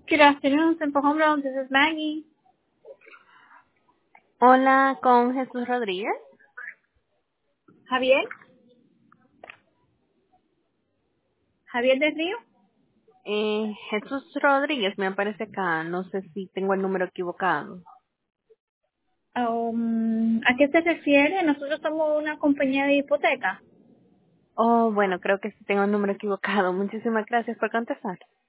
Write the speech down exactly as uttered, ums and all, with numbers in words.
Good afternoon, Simple Home Loan. This is Maggie. Hola, con Jesús Rodríguez. Javier. Javier del Río. Eh, Jesús Rodríguez me aparece acá. No sé si tengo el número equivocado. Um, ¿A qué se refiere? Nosotros somos una compañía de hipoteca. Oh, bueno, creo que sí tengo el número equivocado. Muchísimas gracias por contestar.